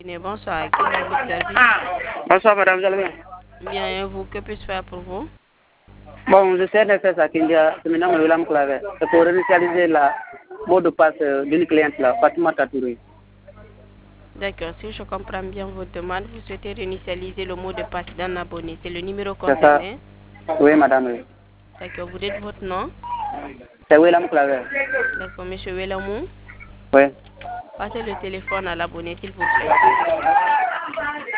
Bonsoir, quel est votre service? Bonsoir madame, vous allez bien? Bien, et vous, que puis-je faire pour vous? Bon, je sais de faire ça, Kindia, c'est maintenant William Claver. C'est pour initialiser la mot de passe d'une cliente là, Fatima Tatouri. D'accord, si je comprends bien votre demande, vous souhaitez réinitialiser le mot de passe d'un abonné. C'est le numéro C'est ça? concerné. Oui madame, oui. D'accord, vous dites votre nom? C'est William Claver. D'accord, monsieur Wellamou. Oui. Passez le téléphone à l'abonné, s'il vous plaît.